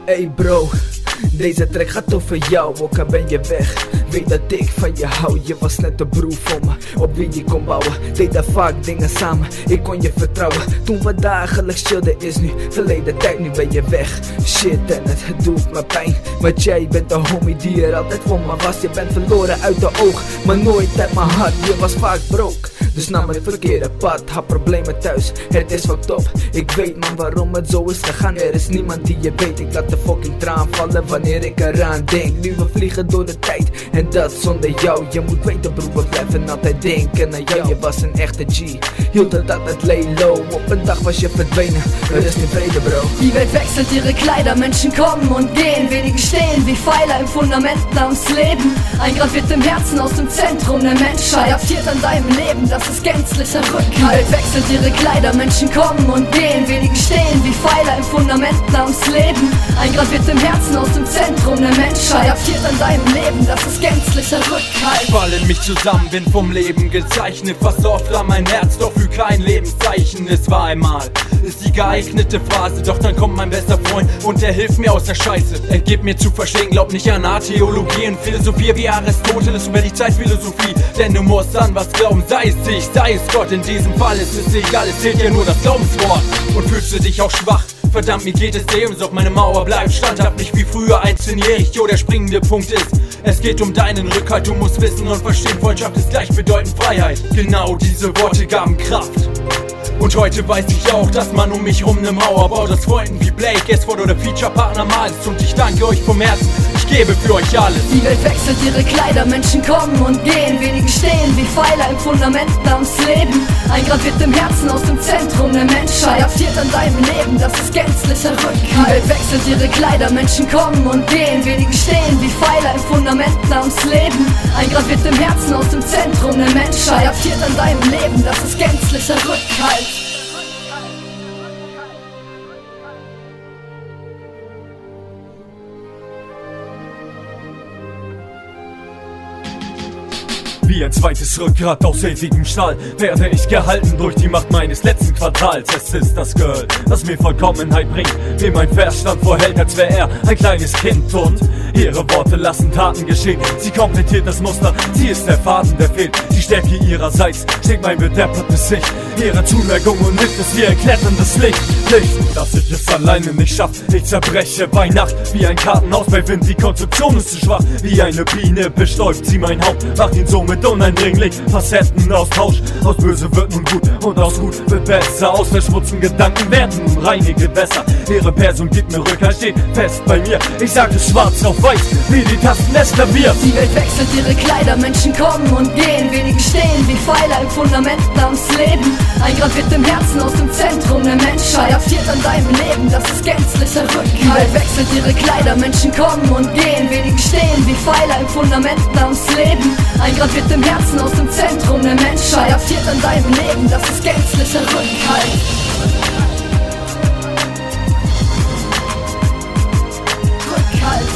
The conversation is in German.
Ey bro, deze track gaat over jou, ook al ben je weg. Weet dat ik van je hou, je was net de broer voor me, op wie je kon bouwen. Deden vaak dingen samen, ik kon je vertrouwen. Toen we dagelijks chillden is nu verleden tijd, nu ben je weg. Shit en het doet me pijn, want jij bent de homie die er altijd voor me was. Je bent verloren uit de oog, maar nooit uit mijn hart, je was vaak broke. Dus nam het verkeerde pad, had problemen thuis, het is fucked up. Ik weet man waarom het zo is gegaan, er is niemand die je weet. Ik laat de fucking traan vallen wanneer ik eraan denk. Nu we vliegen door de tijd en dat zonder jou. Je moet weten broer, we blijven altijd denken aan jou. Je was een echte G, hield het altijd lay low. Op een dag was je verdwenen, er is nu vrede bro. Die Welt wechselt ihre Kleider, Menschen kommen und gehen. Wenige stehen wie Pfeiler im Fundament namens Leben. Eingraviert im Herzen aus dem Zentrum der Menschheit. Haftiert an deinem Leben, das ist gänzlicher Rückhalt. Die Welt wechselt ihre Kleider, Menschen kommen und gehen. Wenige stehen wie Pfeiler im Fundament namens Leben. Eingraviert im Herzen aus dem Zentrum der Menschheit. Haftiert an deinem Leben, das ist gänzlicher Rückhalt. Ich fall in mich zusammen, bin vom Leben gezeichnet. Fast oft an mein Herz, doch für kein Lebenszeichen. Es war einmal, ist die geeignete Phase. Doch dann kommt mein bester Freund und er hilft mir aus der Scheiße. Er gibt mir zu verstehen, glaub nicht an Theologie und Philosophie wie Aristoteles über die Zeitphilosophie. Denn du musst an was glauben, sei es dich, sei es Gott. In diesem Fall ist es egal, es zählt ja nur das Glaubenswort. Und fühlst du dich auch schwach? Verdammt, mir geht es ebenso, doch meine Mauer bleibt standhaft. Nicht wie früher 18-jährig, jo, der springende Punkt ist, es geht um deinen Rückhalt. Du musst wissen und verstehen, Freundschaft ist gleichbedeutend Freiheit. Genau diese Worte gaben Kraft. Und heute weiß ich auch, dass man um mich rum ne Mauer baut. Aus Freunden wie Blake, S-Word oder Feature-Partner malst. Und ich danke euch vom Herzen, ich gebe für euch alles. Die Welt wechselt ihre Kleider, Menschen kommen und gehen. Wenige stehen wie Pfeiler im Fundament namens Leben. Eingraviert im Herzen aus dem Zentrum der Menschheit. Haftiert an deinem Leben, das ist gänzlicher Rückhalt. Die Welt wechselt ihre Kleider, Menschen kommen und gehen. Wenige stehen wie Pfeiler im Fundament namens Leben. Eingraviert im Herzen aus dem Zentrum der Menschheit. Haftiert an deinem Leben, das ist gänzlicher Rückhalt. Wie ein zweites Rückgrat aus ewigem Stahl werde ich gehalten durch die Macht meines letzten Quartals. Es ist das Girl, das mir Vollkommenheit bringt, mir mein Verstand vorhält, als wäre er ein kleines Kind. Und ihre Worte lassen Taten geschehen, sie komplettiert das Muster, sie ist der Faden, der fehlt. Die Stärke ihrerseits steht mein bedeppertes Sicht, ihre Zuneigung und Licht ist wie ein kletterndes Licht. Licht, dass ich es alleine nicht schaff, ich zerbreche bei Nacht wie ein Kartenhaus bei Wind. Die Konstruktion ist zu schwach, wie eine Biene bestäubt sie mein Haupt, macht ihn somit uneindringlich. Facettenaustausch, aus böse wird nun gut und aus gut wird besser. Aus verschmutzten Gedanken werden nun reine Gewässer. Ihre Person gibt mir Rückhalt, steht fest bei mir. Ich sag es schwarz auf weiß, wie die Tasten des Klaviers. Die Welt wechselt ihre Kleider, Menschen kommen und gehen. Wenige stehen wie Pfeiler im Fundament namens Leben. Eingraviert im Herzen aus dem Zentrum der Menschheit. Haftiert an deinem Leben, das ist gänzlicher Rückhalt. Die Welt wechselt ihre Kleider, Menschen kommen und gehen. Wenige stehen wie Pfeiler im Fundament namens Leben. Eingraviert im Herzen aus dem Zentrum der Menschheit. Haftiert an deinem Leben, das ist gänzlicher Rückhalt. Rückhalt.